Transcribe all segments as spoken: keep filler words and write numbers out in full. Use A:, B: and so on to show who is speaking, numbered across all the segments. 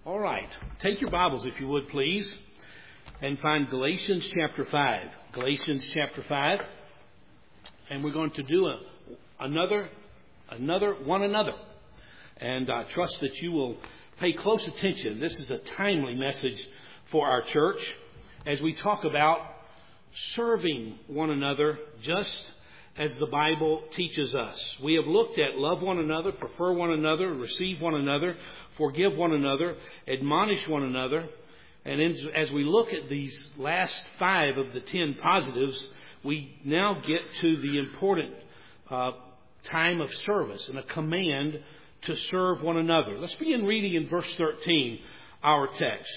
A: All right. Take your Bibles, if you would, please, and find Galatians chapter five. Galatians chapter five. And we're going to do a, another, another, one another. And I trust that you will pay close attention. This is a timely message for our church as we talk about serving one another just as the Bible teaches us. We have looked at love one another, prefer one another, receive one another, forgive one another, admonish one another. And as we look at these last five of the ten positives, we now get to the important uh, time of service and a command to serve one another. Let's begin reading in verse thirteen, our text.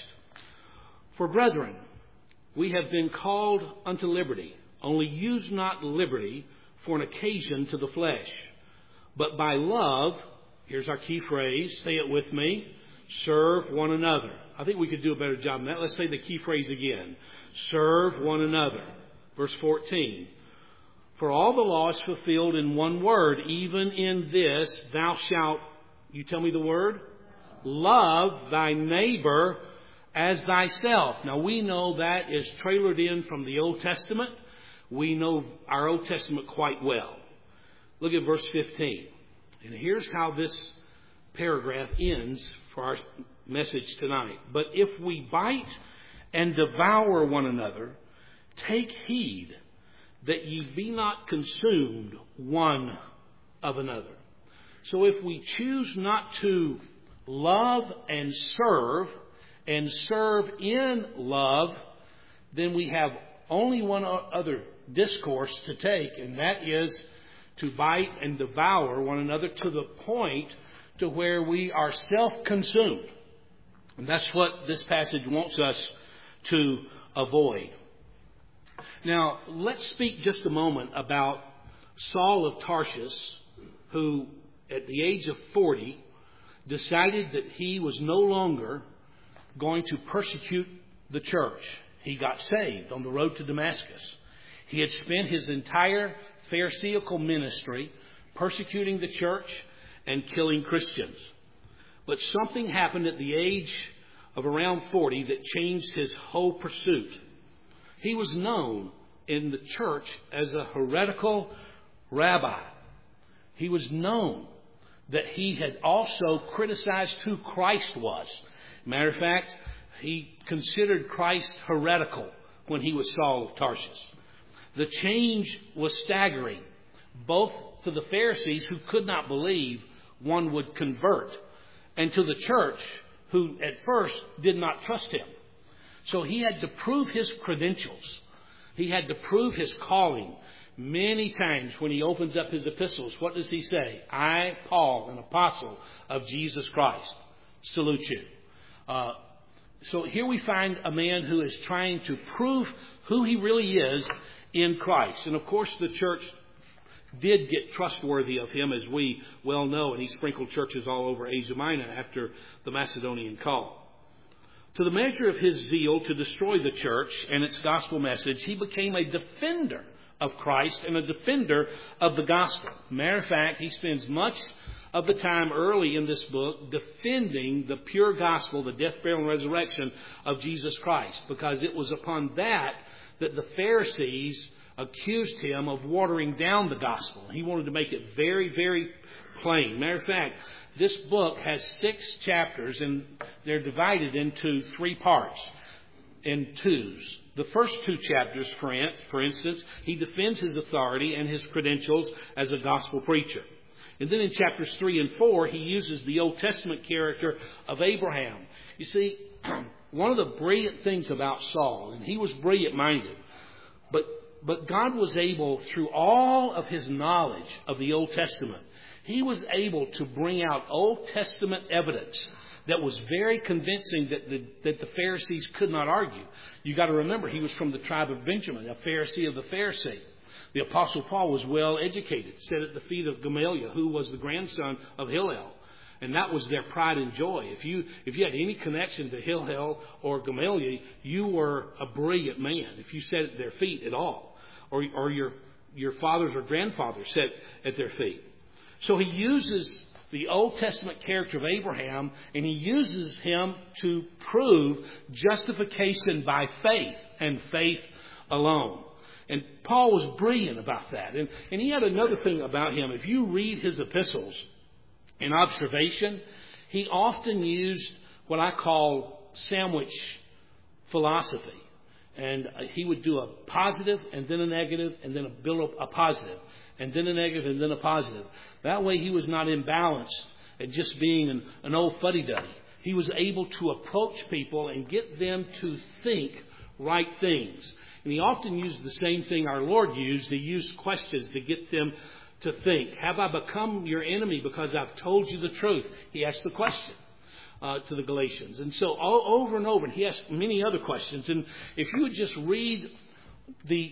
A: For brethren, we have been called unto liberty, only use not liberty for an occasion to the flesh, but by love, here's our key phrase, say it with me, serve one another. I think we could do a better job than that. Let's say the key phrase again. Serve one another. Verse fourteen. For all the law is fulfilled in one word, even in this, thou shalt, you tell me the word? Love thy neighbor as thyself. Now we know that is trailered in from the Old Testament. We know our Old Testament quite well. Look at verse fifteen. And here's how this paragraph ends for our message tonight. But if we bite and devour one another, take heed that ye be not consumed one of another. So if we choose not to love and serve, and serve in love, then we have only one other discourse to take, and that is to bite and devour one another to the point to where we are self-consumed. And that's what this passage wants us to avoid. Now, let's speak just a moment about Saul of Tarsus, who at the age of forty decided that he was no longer going to persecute the church. He got saved on the road to Damascus. He had spent his entire Pharisaical ministry persecuting the church and killing Christians. But something happened at the age of around forty that changed his whole pursuit. He was known in the church as a heretical rabbi. He was known that he had also criticized who Christ was. Matter of fact, he considered Christ heretical when he was Saul of Tarsus. The change was staggering, both to the Pharisees who could not believe one would convert, and to the church who at first did not trust him. So he had to prove his credentials. He had to prove his calling. Many times when he opens up his epistles, what does he say? I, Paul, an apostle of Jesus Christ, salute you. Uh, so here we find a man who is trying to prove who he really is in Christ. And of course the church did get trustworthy of him, as we well know, and he sprinkled churches all over Asia Minor after the Macedonian call. To the measure of his zeal to destroy the church and its gospel message, he became a defender of Christ and a defender of the gospel. Matter of fact, he spends much of the time early in this book defending the pure gospel, the death, burial, and resurrection of Jesus Christ, because it was upon that that the Pharisees accused him of watering down the gospel. He wanted to make it very, very plain. Matter of fact, this book has six chapters, and they're divided into three parts, in twos. The first two chapters, for instance, he defends his authority and his credentials as a gospel preacher. And then in chapters three and four, he uses the Old Testament character of Abraham. You see, one of the brilliant things about Saul, and he was brilliant-minded, but, but God was able, through all of his knowledge of the Old Testament, he was able to bring out Old Testament evidence that was very convincing that the, that the Pharisees could not argue. You got to remember, he was from the tribe of Benjamin, a Pharisee of the Pharisee. The Apostle Paul was well educated, sat at the feet of Gamaliel, who was the grandson of Hillel. And that was their pride and joy. If you if you had any connection to Hillel or Gamaliel, you were a brilliant man, if you sat at their feet at all. Or, or your, your fathers or grandfathers sat at their feet. So he uses the Old Testament character of Abraham, and he uses him to prove justification by faith and faith alone. And Paul was brilliant about that. And, and he had another thing about him. If you read his epistles in observation, he often used what I call sandwich philosophy. And he would do a positive and then a negative and then a build up a positive and then a negative and then a positive. That way he was not imbalanced at just being an, an old fuddy-duddy. He was able to approach people and get them to think right things. And he often used the same thing our Lord used. He used questions to get them to think. Have I become your enemy because I've told you the truth? He asked the question. Uh, to the Galatians. And so all, over and over, and he asked many other questions. And if you would just read the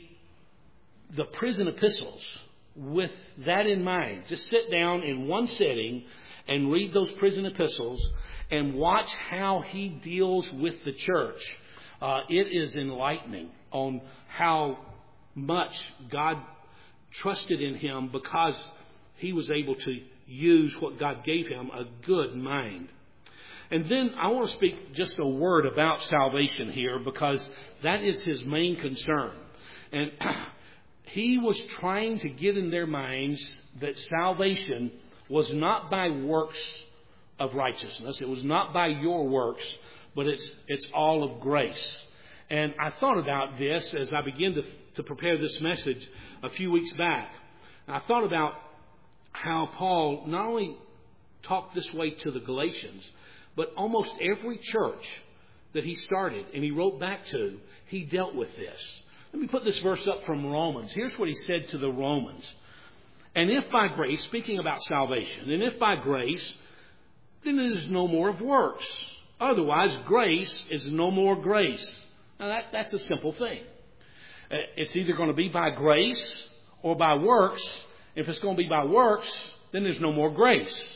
A: the prison epistles with that in mind, just sit down in one setting and read those prison epistles and watch how he deals with the church. Uh, it is enlightening on how much God trusted in him because he was able to use what God gave him, a good mind. And then I want to speak just a word about salvation here because that is his main concern. And he was trying to get in their minds that salvation was not by works of righteousness. It was not by your works, but it's it's all of grace. And I thought about this as I began to, to prepare this message a few weeks back. I thought about how Paul not only talked this way to the Galatians, but almost every church that he started and he wrote back to, he dealt with this. Let me put this verse up from Romans. Here's what he said to the Romans. And if by grace, speaking about salvation, and if by grace, then it is no more of works. Otherwise, grace is no more grace. Now that, that's a simple thing. It's either going to be by grace or by works. If it's going to be by works, then there's no more grace.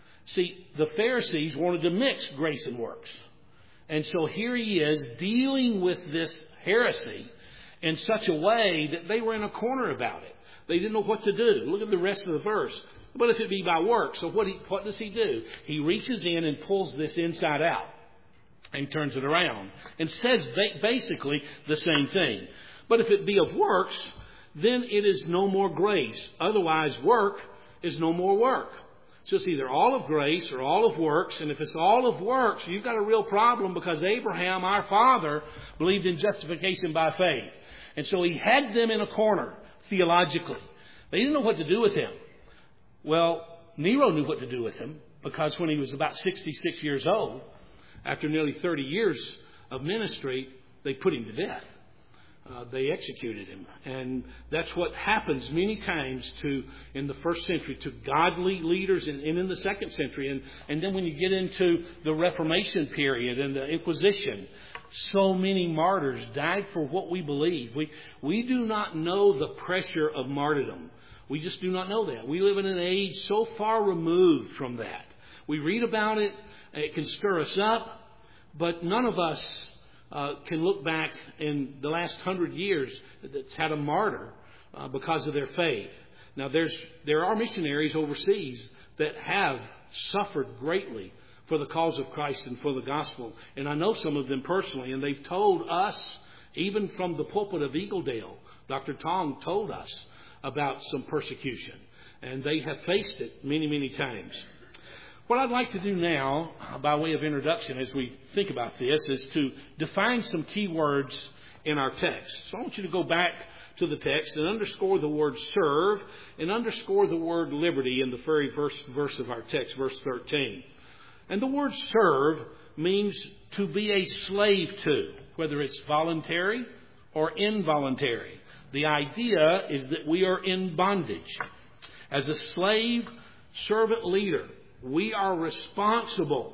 A: See, the Pharisees wanted to mix grace and works. And so here he is dealing with this heresy in such a way that they were in a corner about it. They didn't know what to do. Look at the rest of the verse. But if it be by works, so what, he, what does he do? He reaches in and pulls this inside out and turns it around and says basically the same thing. But if it be of works, then it is no more grace. Otherwise, work is no more work. So it's either all of grace or all of works. And if it's all of works, you've got a real problem because Abraham, our father, believed in justification by faith. And so he had them in a corner theologically. They didn't know what to do with him. Well, Nero knew what to do with him because when he was about sixty-six years old, after nearly thirty years of ministry, they put him to death. Uh, they executed him. And that's what happens many times to in the first century to godly leaders and, and in the second century. And, and then when you get into the Reformation period and the Inquisition, so many martyrs died for what we believe. We, we do not know the pressure of martyrdom. We just do not know that. We live in an age so far removed from that. We read about it. It can stir us up. But none of us Uh, can look back in the last hundred years that's had a martyr uh, because of their faith. Now, there's there are missionaries overseas that have suffered greatly for the cause of Christ and for the gospel. And I know some of them personally, and they've told us, even from the pulpit of Eagledale, Doctor Tong told us about some persecution. And they have faced it many, many times. What I'd like to do now, by way of introduction, as we think about this, is to define some key words in our text. So I want you to go back to the text and underscore the word serve and underscore the word liberty in the very first verse of our text, verse thirteen. And the word serve means to be a slave to, whether it's voluntary or involuntary. The idea is that we are in bondage. As a slave servant leader, we are responsible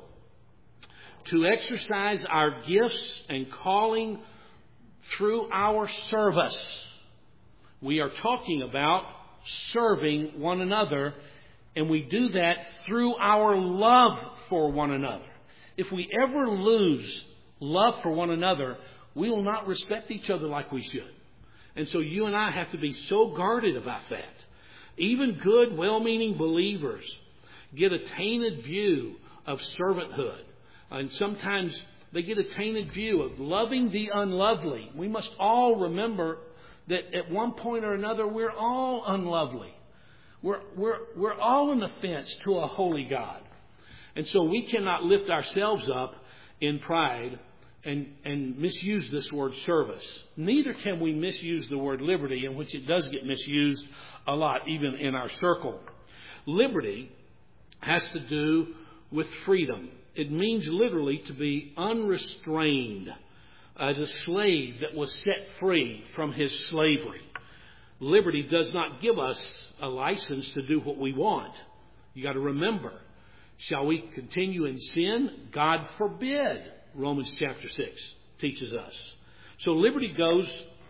A: to exercise our gifts and calling through our service. We are talking about serving one another, and we do that through our love for one another. If we ever lose love for one another, we will not respect each other like we should. And so you and I have to be so guarded about that. Even good, well-meaning believers get a tainted view of servanthood. And sometimes they get a tainted view of loving the unlovely. We must all remember that at one point or another, we're all unlovely. We're, we're, we're all an offense to a holy God. And so we cannot lift ourselves up in pride and, and misuse this word service. Neither can we misuse the word liberty, in which it does get misused a lot, even in our circle. Liberty has to do with freedom. It means literally to be unrestrained, as a slave that was set free from his slavery. Liberty does not give us a license to do what we want. You got to remember, shall we continue in sin? God forbid. Romans chapter six teaches us. So liberty goes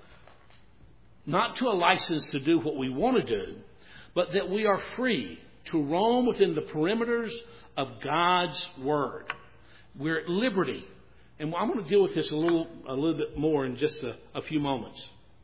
A: not to a license to do what we want to do, but that we are free to roam within the perimeters of God's Word. We're at liberty. And I'm going to deal with this a little, a little bit more in just a, a few moments.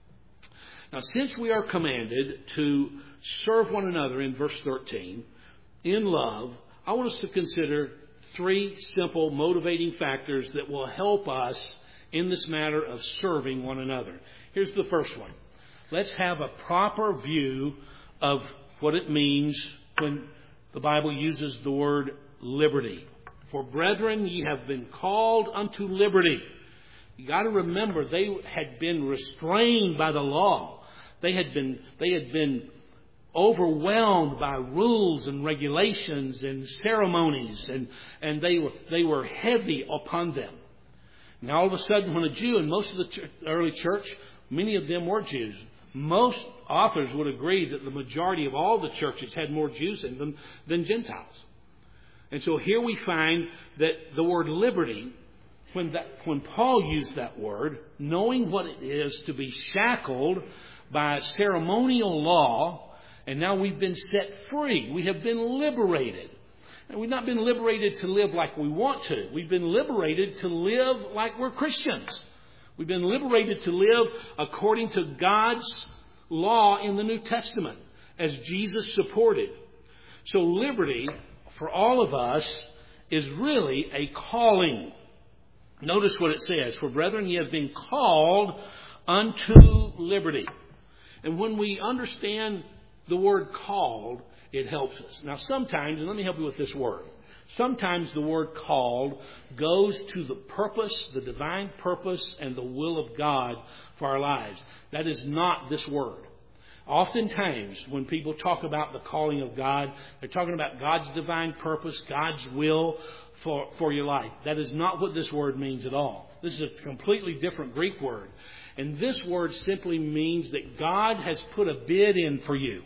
A: Now, since we are commanded to serve one another in verse thirteen, in love, I want us to consider three simple motivating factors that will help us in this matter of serving one another. Here's the first one. Let's have a proper view of what it means when the Bible uses the word liberty. For brethren, ye have been called unto liberty. You got to remember, they had been restrained by the law. They had been, they had been overwhelmed by rules and regulations and ceremonies, and, and they were, they were heavy upon them. Now all of a sudden, when a Jew, and most of the ch- early church, many of them were Jews. Most authors would agree that the majority of all the churches had more Jews in them than Gentiles. And so here we find that the word liberty, when that, when Paul used that word, knowing what it is to be shackled by ceremonial law, and now we've been set free. We have been liberated. And we've not been liberated to live like we want to. We've been liberated to live like we're Christians. We've been liberated to live according to God's law in the New Testament, as Jesus supported. So liberty, for all of us, is really a calling. Notice what it says. For brethren, ye have been called unto liberty. And when we understand the word called, it helps us. Now sometimes, and let me help you with this word. Sometimes the word called goes to the purpose, the divine purpose, and the will of God for our lives. That is not this word. Oftentimes, when people talk about the calling of God, they're talking about God's divine purpose, God's will for, for your life. That is not what this word means at all. This is a completely different Greek word. And this word simply means that God has put a bid in for you.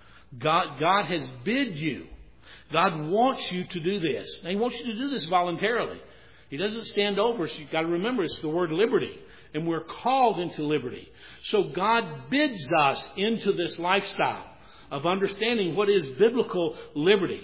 A: God, God has bid you. God wants you to do this. And He wants you to do this voluntarily. He doesn't stand over us. You've got to remember, it's the word liberty. And we're called into liberty. So God bids us into this lifestyle of understanding what is biblical liberty.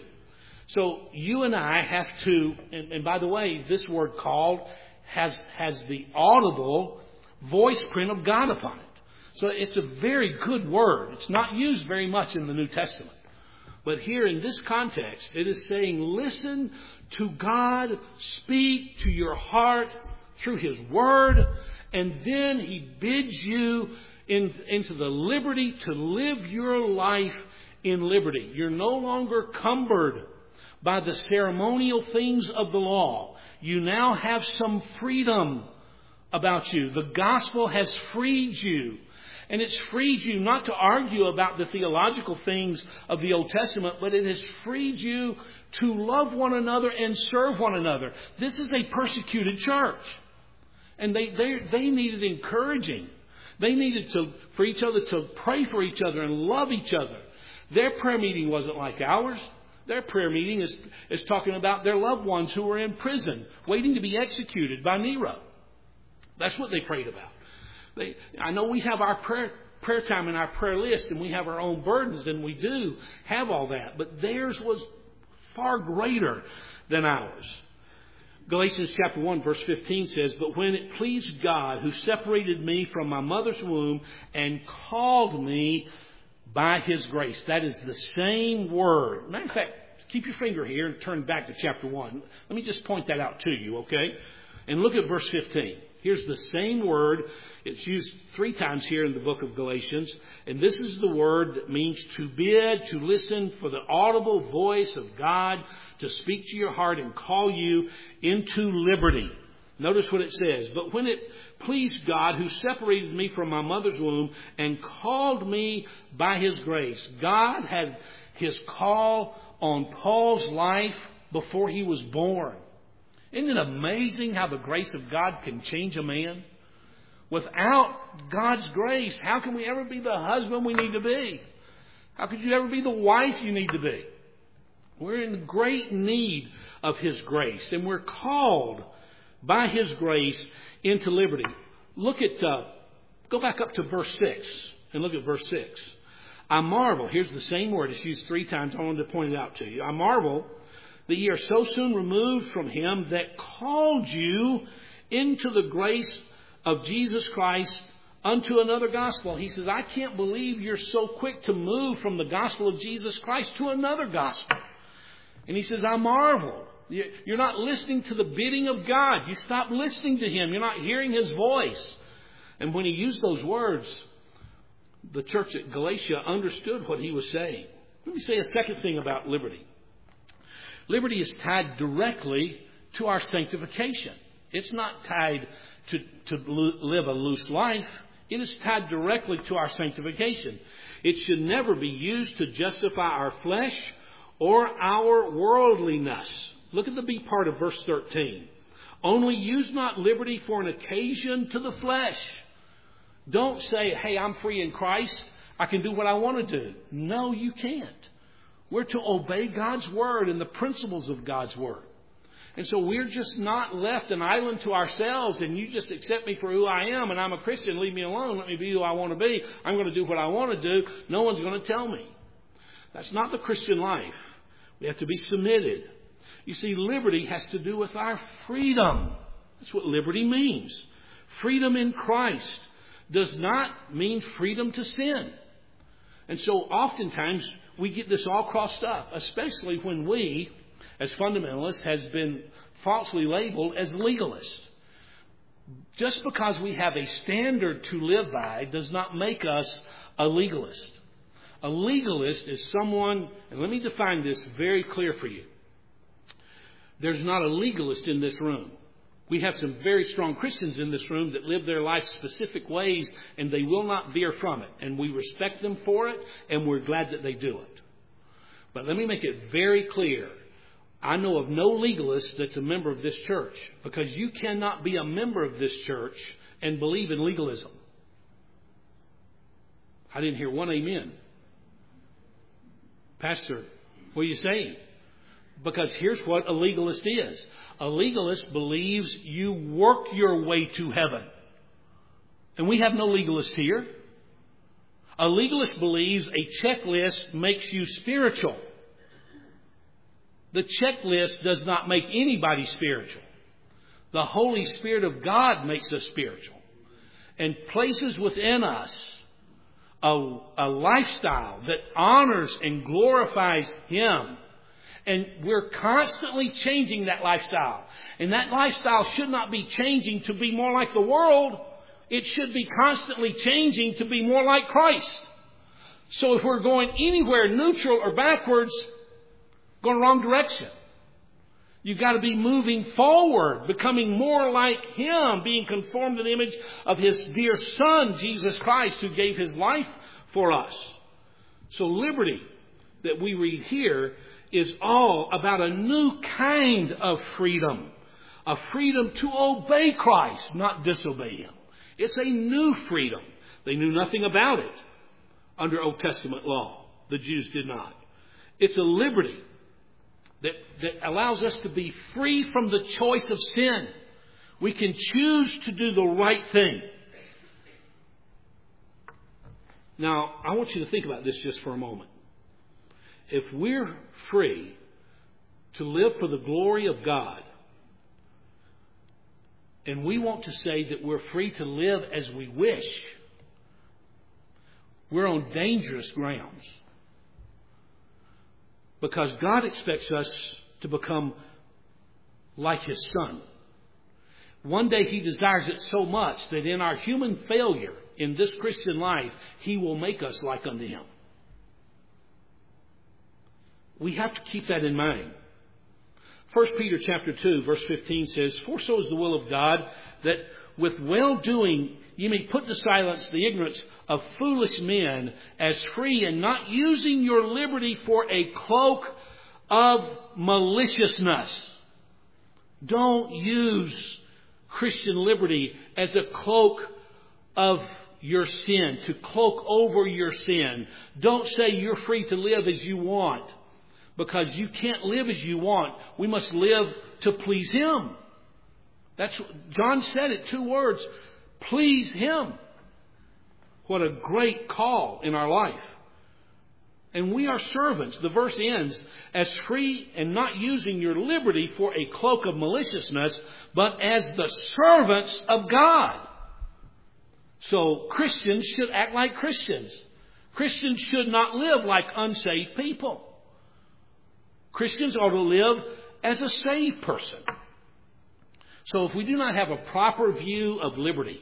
A: So you and I have to, and, and by the way, this word called has, has the audible voice print of God upon it. So it's a very good word. It's not used very much in the New Testament. But here in this context, it is saying, listen to God, speak to your heart through His Word, and then He bids you in, into the liberty to live your life in liberty. You're no longer cumbered by the ceremonial things of the law. You now have some freedom about you. The gospel has freed you. And it's freed you not to argue about the theological things of the Old Testament, but it has freed you to love one another and serve one another. This is a persecuted church. And they, they, they needed encouraging. They needed to, for each other to pray for each other and love each other. Their prayer meeting wasn't like ours. Their prayer meeting is, is talking about their loved ones who were in prison, waiting to be executed by Nero. That's what they prayed about. They, I know we have our prayer, prayer time in our prayer list, and we have our own burdens, and we do have all that. But theirs was far greater than ours. Galatians chapter one verse fifteen says, "But when it pleased God, who separated me from my mother's womb and called me by His grace." That is the same word. Matter of fact, Keep your finger here and turn back to chapter one. Let me just point that out to you, okay? And look at verse fifteen. Here's the same word. It's used three times here in the book of Galatians. And this is the word that means to bid, to listen for the audible voice of God, to speak to your heart and call you into liberty. Notice what it says. But when it pleased God, who separated me from my mother's womb and called me by His grace. God had His call on Paul's life before he was born. Isn't it amazing how the grace of God can change a man? Without God's grace, how can we ever be the husband we need to be? How could you ever be the wife you need to be? We're in great need of His grace, and we're called by His grace into liberty. Look at, uh, go back up to verse six and look at verse six. I marvel, here's the same word, it's used three times, I wanted to point it out to you. I marvel that ye are so soon removed from Him that called you into the grace of Jesus Christ unto another gospel. He says, I can't believe you're so quick to move from the gospel of Jesus Christ to another gospel. And he says, I marvel. You're not listening to the bidding of God. You stop listening to Him. You're not hearing His voice. And when he used those words, the church at Galatia understood what he was saying. Let me say a second thing about liberty. Liberty is tied directly to our sanctification. It's not tied to, to live a loose life. It is tied directly to our sanctification. It should never be used to justify our flesh or our worldliness. Look at the B part of verse thirteen. Only use not liberty for an occasion to the flesh. Don't say, hey, I'm free in Christ. I can do what I want to do. No, you can't. We're to obey God's word and the principles of God's word. And so we're just not left an island to ourselves and you just accept me for who I am and I'm a Christian. Leave me alone. Let me be who I want to be. I'm going to do what I want to do. No one's going to tell me. That's not the Christian life. We have to be submitted. You see, liberty has to do with our freedom. That's what liberty means. Freedom in Christ does not mean freedom to sin. And so oftentimes we get this all crossed up, especially when we, as fundamentalists, has been falsely labeled as legalists. Just because we have a standard to live by does not make us a legalist. A legalist is someone, and let me define this very clear for you. There's not a legalist in this room. We have some very strong Christians in this room that live their life specific ways and they will not veer from it. And we respect them for it and we're glad that they do it. But let me make it very clear. I know of no legalist that's a member of this church, because you cannot be a member of this church and believe in legalism. I didn't hear one amen. Pastor, what are you saying? Because here's what a legalist is. A legalist believes you work your way to heaven. And we have no legalist here. A legalist believes a checklist makes you spiritual. The checklist does not make anybody spiritual. The Holy Spirit of God makes us spiritual and places within us a, a lifestyle that honors and glorifies Him. And we're constantly changing that lifestyle. And that lifestyle should not be changing to be more like the world. It should be constantly changing to be more like Christ. So if we're going anywhere neutral or backwards, going the wrong direction. You've got to be moving forward, becoming more like Him, being conformed to the image of His dear Son, Jesus Christ, who gave His life for us. So liberty that we read here is all about a new kind of freedom. A freedom to obey Christ, not disobey Him. It's a new freedom. They knew nothing about it under Old Testament law. The Jews did not. It's a liberty that, that allows us to be free from the choice of sin. We can choose to do the right thing. Now, I want you to think about this just for a moment. If we're free to live for the glory of God, and we want to say that we're free to live as we wish, we're on dangerous grounds. Because God expects us to become like His Son. One day He desires it so much that in our human failure in this Christian life, He will make us like unto Him. We have to keep that in mind. First Peter chapter two, verse fifteen says, "For so is the will of God, that with well-doing ye may put to silence the ignorance of foolish men, as free, and not using your liberty for a cloak of maliciousness." Don't use Christian liberty as a cloak of your sin, to cloak over your sin. Don't say you're free to live as you want, because you can't live as you want. We must live to please Him. That's John said it, two words: please Him. What a great call in our life. And we are servants. The verse ends, "as free and not using your liberty for a cloak of maliciousness, but as the servants of God." So Christians should act like Christians. Christians should not live like unsaved people. Christians ought to live as a saved person. So if we do not have a proper view of liberty,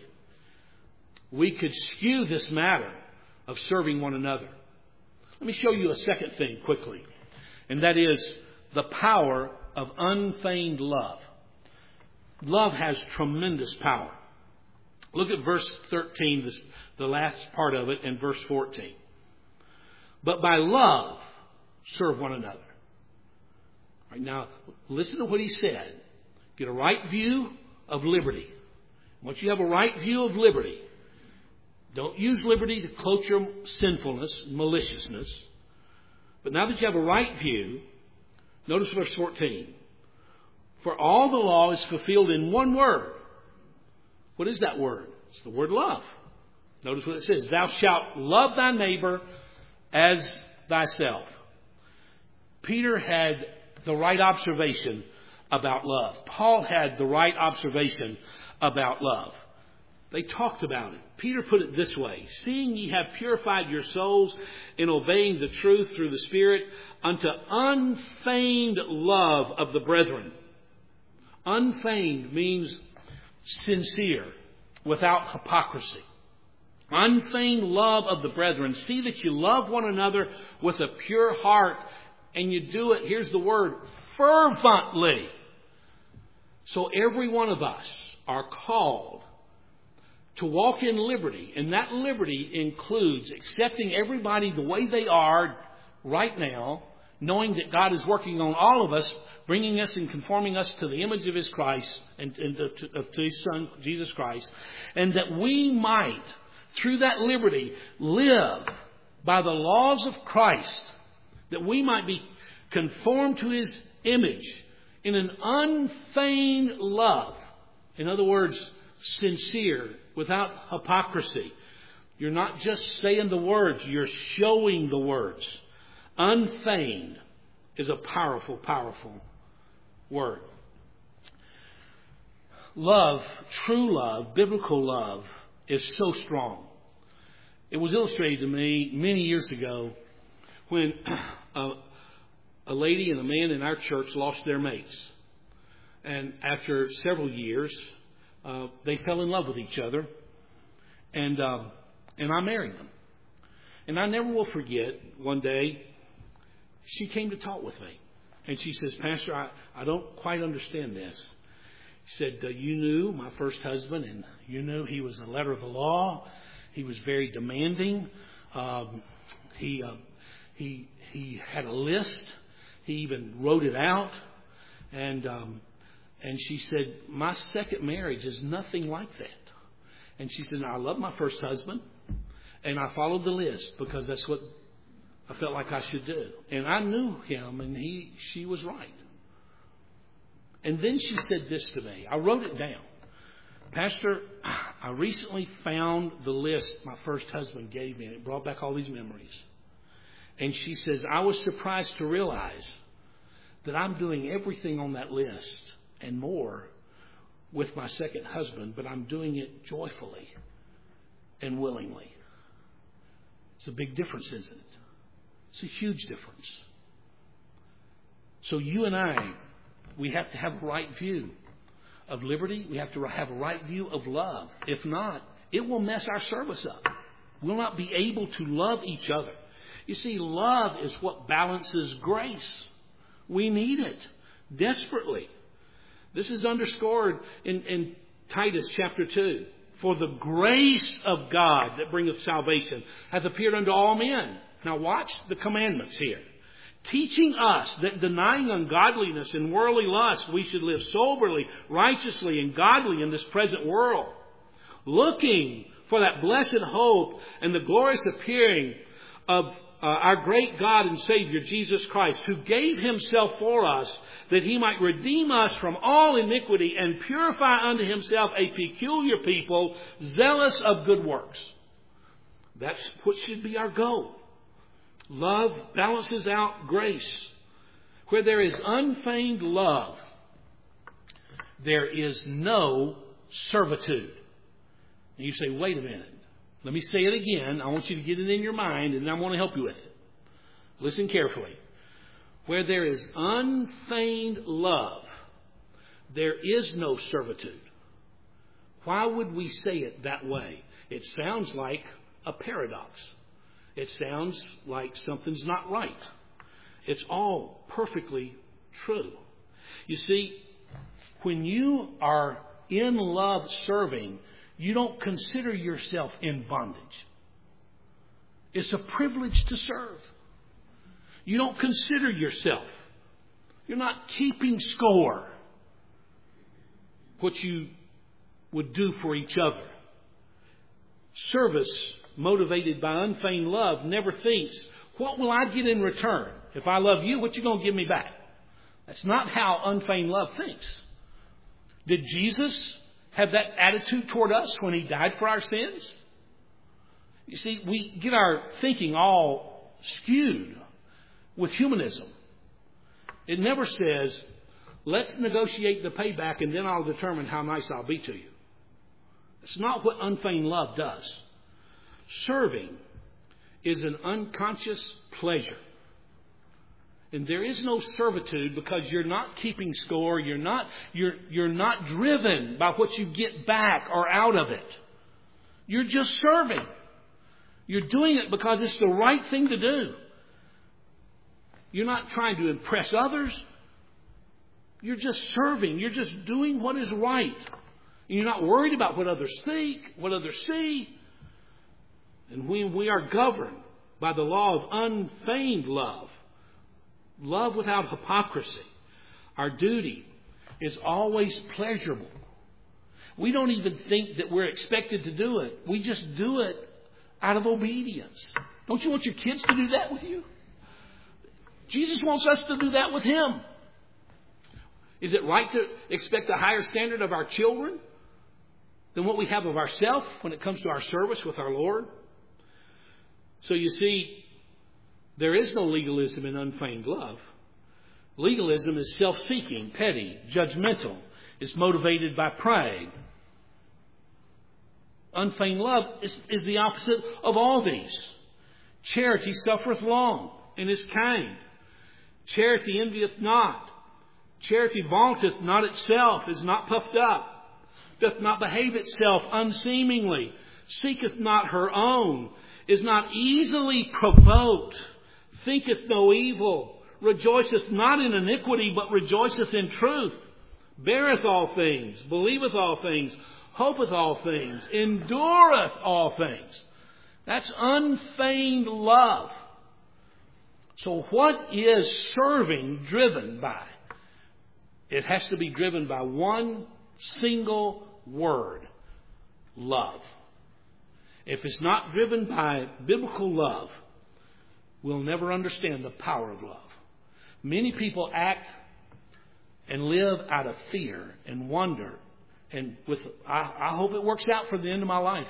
A: we could skew this matter of serving one another. Let me show you a second thing quickly, and that is the power of unfeigned love. Love has tremendous power. Look at verse thirteen, this, the last part of it, and verse fourteen. "But by love serve one another." All right, now, listen to what he said. Get a right view of liberty. Once you have a right view of liberty, don't use liberty to cloak your sinfulness, maliciousness. But now that you have a right view, notice verse fourteen. "For all the law is fulfilled in one word." What is that word? It's the word love. Notice what it says. "Thou shalt love thy neighbor as thyself." Peter had the right observation about love. Paul had the right observation about love. They talked about it. Peter put it this way: "Seeing ye have purified your souls in obeying the truth through the Spirit unto unfeigned love of the brethren." Unfeigned means sincere, without hypocrisy. Unfeigned love of the brethren. See that you love one another with a pure heart, and you do it, here's the word, fervently. So every one of us are called to walk in liberty, and that liberty includes accepting everybody the way they are right now, knowing that God is working on all of us, bringing us and conforming us to the image of His Christ and, and to, to, to His Son, Jesus Christ, and that we might, through that liberty, live by the laws of Christ, that we might be conformed to His image in an unfeigned love. In other words, sincere, without hypocrisy. You're not just saying the words, you're showing the words. Unfeigned is a powerful, powerful word. Love, true love, biblical love, is so strong. It was illustrated to me many years ago when a, a lady and a man in our church lost their mates. And after several years, uh, they fell in love with each other. And, uh, and I married them. And I never will forget, one day, she came to talk with me. And she says, "Pastor, I, I don't quite understand this." She said, uh, "You knew my first husband, and you knew he was a letter of the law. He was very demanding. Um, he, uh, he, he had a list. He even wrote it out. And, um, and she said, my second marriage is nothing like that." And she said, "Now, I love my first husband, and I followed the list because that's what I felt like I should do. And I knew him, and he, she was right." And then she said this to me. I wrote it down. "Pastor, I recently found the list my first husband gave me, and it brought back all these memories." And she says, "I was surprised to realize that I'm doing everything on that list and more with my second husband, but I'm doing it joyfully and willingly." It's a big difference, isn't it? It's a huge difference. So you and I, we have to have a right view of liberty. We have to have a right view of love. If not, it will mess our service up. We'll not be able to love each other. You see, love is what balances grace. We need it desperately. This is underscored in, in Titus chapter two. For the grace of God that bringeth salvation hath appeared unto all men. Now watch the commandments here. Teaching us that denying ungodliness and worldly lust, we should live soberly, righteously, and godly in this present world. Looking for that blessed hope and the glorious appearing of uh, our great God and Savior, Jesus Christ, who gave himself for us, that he might redeem us from all iniquity and purify unto himself a peculiar people, zealous of good works. That's what should be our goal. Love balances out grace. Where there is unfeigned love, there is no servitude. And you say, wait a minute. Let me say it again. I want you to get it in your mind, and I want to help you with it. Listen carefully. Where there is unfeigned love, there is no servitude. Why would we say it that way? It sounds like a paradox. It sounds like something's not right. It's all perfectly true. You see, when you are in love serving, you don't consider yourself in bondage. It's a privilege to serve. You don't consider yourself. You're not keeping score what you would do for each other. Service motivated by unfeigned love never thinks, what will I get in return? If I love you, what you going to give me back? That's not how unfeigned love thinks. Did Jesus have that attitude toward us when he died for our sins? You see, we get our thinking all skewed with humanism. It never says, let's negotiate the payback and then I'll determine how nice I'll be to you. It's not what unfeigned love does. Serving is an unconscious pleasure. And there is no servitude because you're not keeping score. You're not, you're, you're not driven by what you get back or out of it. You're just serving. You're doing it because it's the right thing to do. You're not trying to impress others. You're just serving. You're just doing what is right. And you're not worried about what others think, what others see. And when we are governed by the law of unfeigned love, love without hypocrisy, our duty is always pleasurable. We don't even think that we're expected to do it. We just do it out of obedience. Don't you want your kids to do that with you? Jesus wants us to do that with him. Is it right to expect a higher standard of our children than what we have of ourselves when it comes to our service with our Lord? So you see, there is no legalism in unfeigned love. Legalism is self-seeking, petty, judgmental. It's motivated by pride. Unfeigned love is, is the opposite of all these. Charity suffereth long and is kind. Charity envieth not. Charity vaunteth not itself, is not puffed up, doth not behave itself unseemingly, seeketh not her own, is not easily provoked, thinketh no evil, rejoiceth not in iniquity, but rejoiceth in truth, beareth all things, believeth all things, hopeth all things, endureth all things. That's unfeigned love. So what is serving driven by? It has to be driven by one single word: love. If it's not driven by biblical love, we'll never understand the power of love. Many people act and live out of fear and wonder. And with, I, I hope it works out for the end of my life.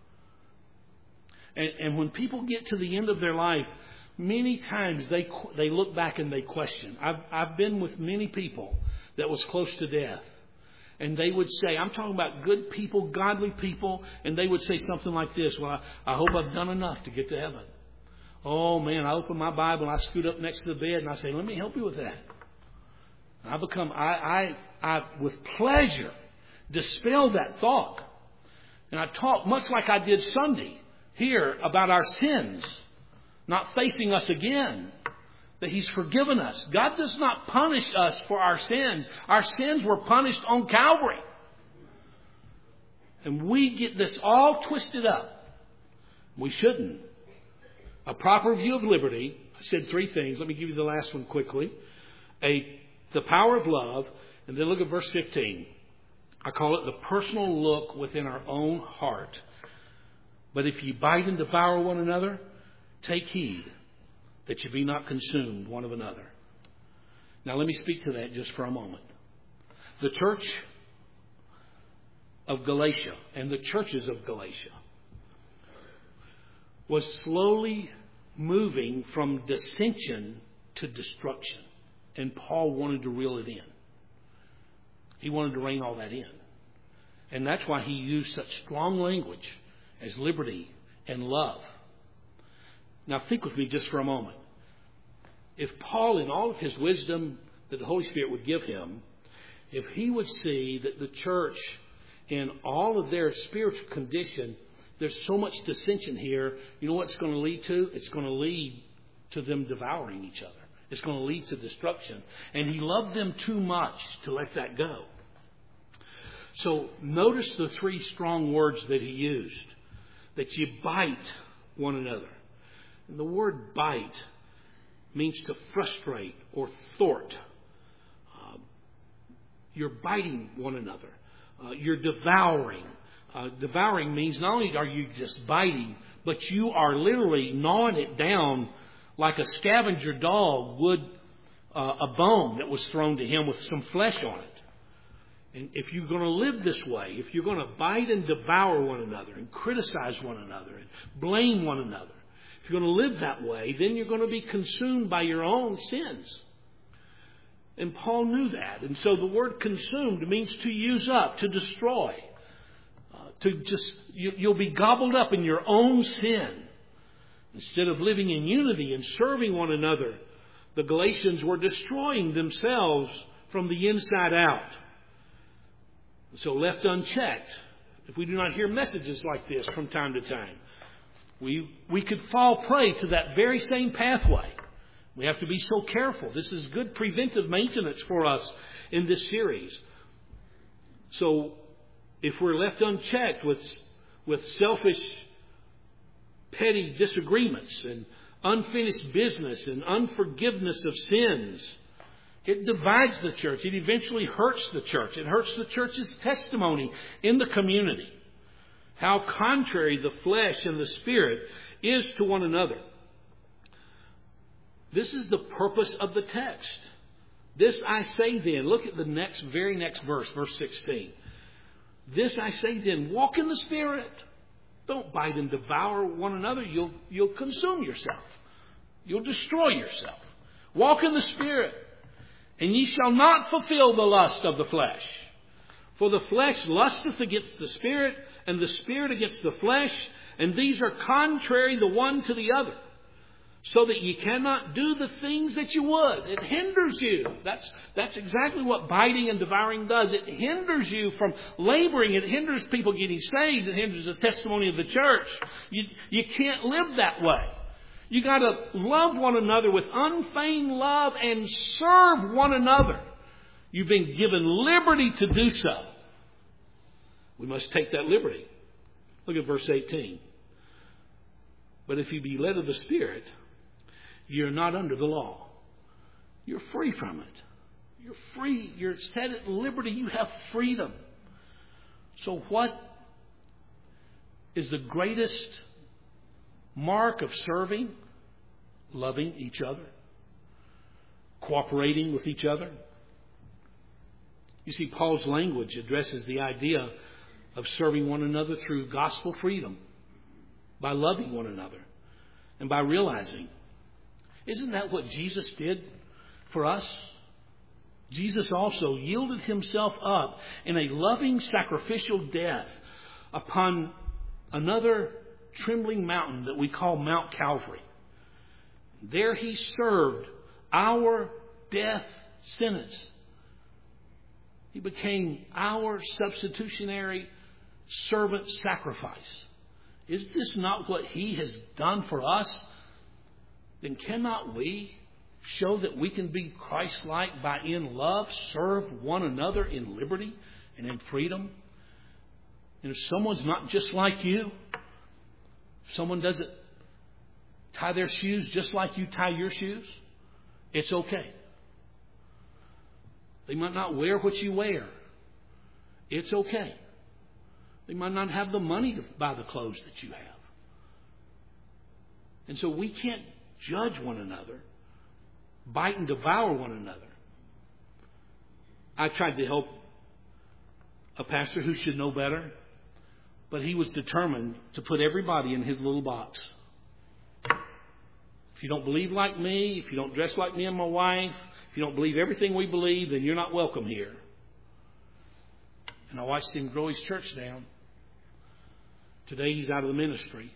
A: And, and when people get to the end of their life, many times they they look back and they question. I've I've been with many people that was close to death. And they would say, I'm talking about good people, godly people, and they would say something like this: well, I, I hope I've done enough to get to heaven. Oh man, I open my Bible and I scoot up next to the bed and I say, let me help you with that. I become, I, I, I, with pleasure, dispel that thought. And I talk much like I did Sunday here about our sins not facing us again. That He's forgiven us. God does not punish us for our sins. Our sins were punished on Calvary. And we get this all twisted up. We shouldn't. A proper view of liberty. I said three things. Let me give you the last one quickly. A, the power of love. And then look at verse fifteen. I call it the personal look within our own heart. But if you bite and devour one another, take heed that you be not consumed one of another. Now let me speak to that just for a moment. The church of Galatia and the churches of Galatia was slowly moving from dissension to destruction. And Paul wanted to reel it in. He wanted to rein all that in. And that's why he used such strong language as liberty and love. Now think with me just for a moment. If Paul, in all of his wisdom that the Holy Spirit would give him, if he would see that the church, in all of their spiritual condition, there's so much dissension here, you know what it's going to lead to? It's going to lead to them devouring each other. It's going to lead to destruction. And he loved them too much to let that go. So notice the three strong words that he used. That you bite one another. And the word bite means to frustrate or thwart. Uh, you're biting one another. Uh, you're devouring. Uh, devouring means not only are you just biting, but you are literally gnawing it down like a scavenger dog would uh, a bone that was thrown to him with some flesh on it. And if you're going to live this way, if you're going to bite and devour one another and criticize one another and blame one another, if you're going to live that way, then you're going to be consumed by your own sins. And Paul knew that. And so the word consumed means to use up, to destroy. Uh, to just, you, you'll be gobbled up in your own sin. Instead of living in unity and serving one another, the Galatians were destroying themselves from the inside out. So left unchecked, if we do not hear messages like this from time to time, we we could fall prey to that very same pathway. We have to be so careful. This is good preventive maintenance for us in this series. So if we're left unchecked with with selfish, petty disagreements and unfinished business and unforgiveness of sins, it divides the church. It eventually hurts the church. It hurts the church's testimony in the community. How contrary the flesh and the spirit is to one another. This is the purpose of the text. This I say then. Look at the next, very next verse, verse sixteen. This I say then, walk in the Spirit. Don't bite and devour one another. You'll, you'll consume yourself. You'll destroy yourself. Walk in the Spirit. And ye shall not fulfill the lust of the flesh. For the flesh lusteth against the Spirit, and the Spirit against the flesh, and these are contrary the one to the other, so that ye cannot do the things that you would. It hinders you. That's, that's exactly what biting and devouring does. It hinders you from laboring. It hinders people getting saved. It hinders the testimony of the church. You, you can't live that way. You got to love one another with unfeigned love and serve one another. You've been given liberty to do so. We must take that liberty. Look at verse eighteen. But if you be led of the Spirit, you're not under the law. You're free from it. You're free. You're set at liberty. You have freedom. So what is the greatest mark of serving? Loving each other. Cooperating with each other. You see, Paul's language addresses the idea of serving one another through gospel freedom. By loving one another. And by realizing, isn't that what Jesus did for us? Jesus also yielded himself up in a loving sacrificial death upon another trembling mountain that we call Mount Calvary. There he served our death sentence He became our substitutionary servant sacrifice. Is this not what He has done for us? Then cannot we show that we can be Christ-like by in love serve one another in liberty and in freedom? And if someone's not just like you, if someone doesn't tie their shoes just like you tie your shoes, it's okay. They might not wear what you wear. It's okay. They might not have the money to buy the clothes that you have. And so we can't judge one another, bite and devour one another. I tried to help a pastor who should know better, but he was determined to put everybody in his little box. If you don't believe like me, if you don't dress like me and my wife, if you don't believe everything we believe, then you're not welcome here. And I watched him grow his church down. Today he's out of the ministry.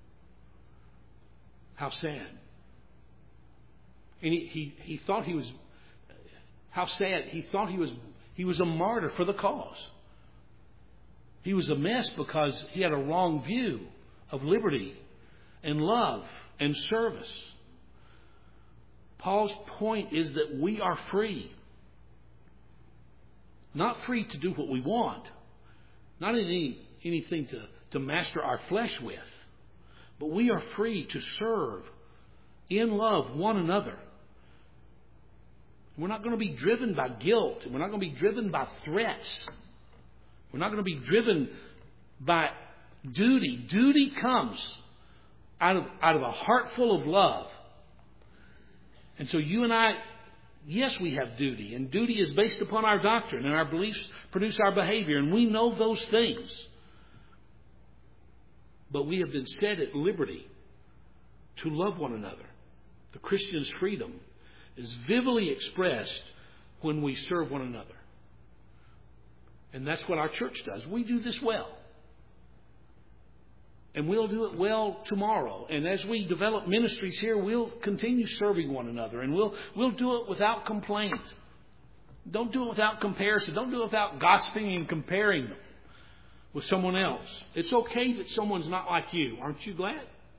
A: How sad. And he, he, he thought he was, how sad, he thought he was, he was a martyr for the cause. He was a mess because he had a wrong view of liberty and love and service. Paul's point is that we are free. Not free to do what we want. Not any, anything to, to master our flesh with. But we are free to serve in love one another. We're not going to be driven by guilt. We're not going to be driven by threats. We're not going to be driven by duty. Duty comes out of, out of a heart full of love. And so you and I, yes, we have duty. And duty is based upon our doctrine. And our beliefs produce our behavior. And we know those things. But we have been set at liberty to love one another. The Christian's freedom is vividly expressed when we serve one another. And that's what our church does. We do this well. And we'll do it well tomorrow. And as we develop ministries here, we'll continue serving one another. And we'll we'll do it without complaint. Don't do it without comparison. Don't do it without gossiping and comparing them with someone else. It's okay that someone's not like you. Aren't you glad?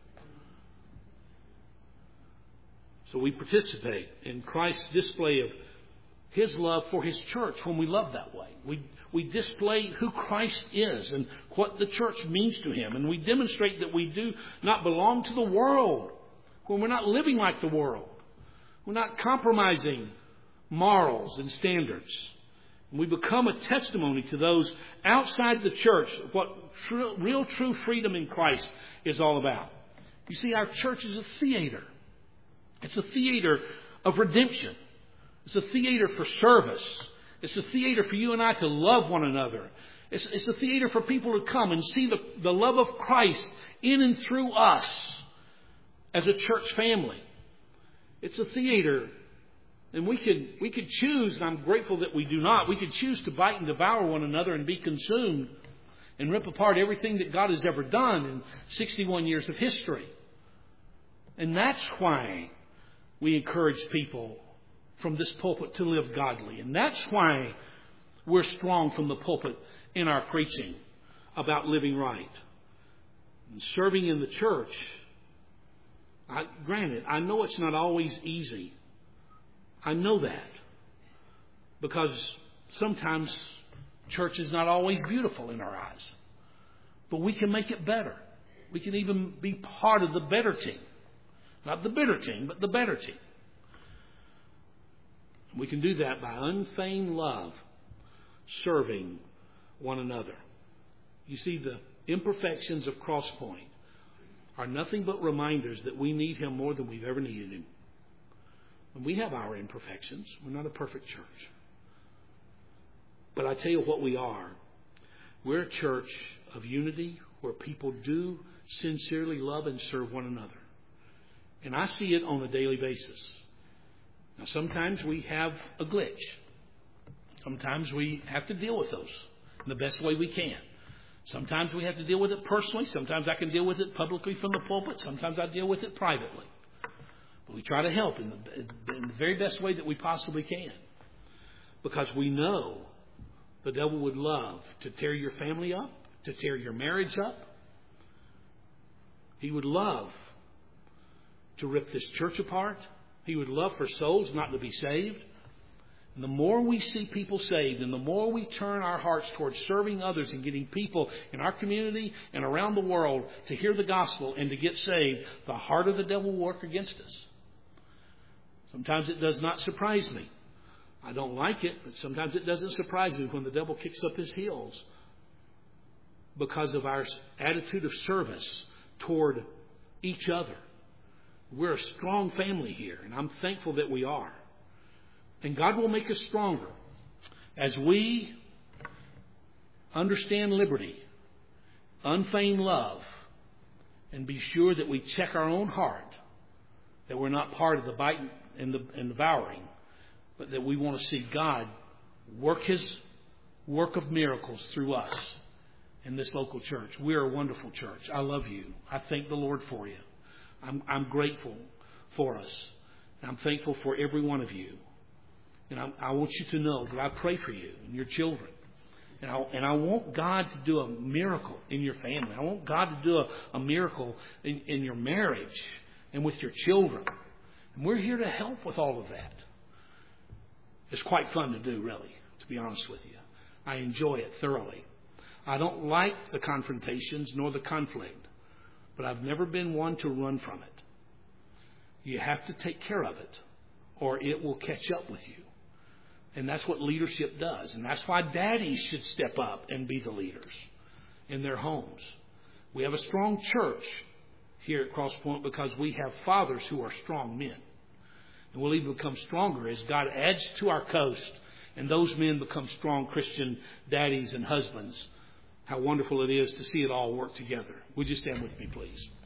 A: So we participate in Christ's display of His love for His church when we love that way. We we display who Christ is and what the church means to Him. And we demonstrate that we do not belong to the world, when we're not living like the world. We're not compromising morals and standards. And we become a testimony to those outside the church of what true, real true freedom in Christ is all about. You see, our church is a theater. It's a theater of redemption. It's a theater for service. It's a theater for you and I to love one another. It's, it's a theater for people to come and see the, the love of Christ in and through us as a church family. It's a theater, and we could we could choose, and I'm grateful that we do not, we could choose to bite and devour one another and be consumed and rip apart everything that God has ever done in sixty-one years of history. And that's why we encourage people from this pulpit to live godly. And that's why we're strong from the pulpit in our preaching about living right. And serving in the church, I, granted, I know it's not always easy. I know that. Because sometimes church is not always beautiful in our eyes. But we can make it better. We can even be part of the better team. Not the bitter team, but the better team. We can do that by unfeigned love, serving one another. You see, the imperfections of Crosspoint are nothing but reminders that we need Him more than we've ever needed Him. And we have our imperfections. We're not a perfect church. But I tell you what we are. We're a church of unity where people do sincerely love and serve one another. And I see it on a daily basis. Now, sometimes we have a glitch. Sometimes we have to deal with those in the best way we can. Sometimes we have to deal with it personally. Sometimes I can deal with it publicly from the pulpit. Sometimes I deal with it privately. But we try to help in the, in the very best way that we possibly can. Because we know The devil would love to tear your family up, to tear your marriage up. He would love to rip this church apart. He would love for souls not to be saved. And the more we see people saved and the more we turn our hearts towards serving others and getting people in our community and around the world to hear the gospel and to get saved, the harder the devil will work against us. Sometimes it does not surprise me. I don't like it, but sometimes it doesn't surprise me when the devil kicks up his heels because of our attitude of service toward each other. We're a strong family here, and I'm thankful that we are. And God will make us stronger as we understand liberty, unfeigned love, and be sure that we check our own heart, that we're not part of the biting and the and devouring, but that we want to see God work His work of miracles through us in this local church. We're a wonderful church. I love you. I thank the Lord for you. I'm, I'm grateful for us. I'm thankful for every one of you. And I, I want you to know that I pray for you and your children. And I, and I want God to do a miracle in your family. I want God to do a, a miracle in, in your marriage and with your children. And we're here to help with all of that. It's quite fun to do, really, to be honest with you. I enjoy it thoroughly. I don't like the confrontations nor the conflict, but I've never been one to run from it. You have to take care of it, or it will catch up with you. And that's what leadership does. And that's why daddies should step up and be the leaders in their homes. We have a strong church here at Cross Point because we have fathers who are strong men. And we'll even become stronger as God adds to our coast and those men become strong Christian daddies and husbands. How wonderful it is to see it all work together. Would you stand with me, please?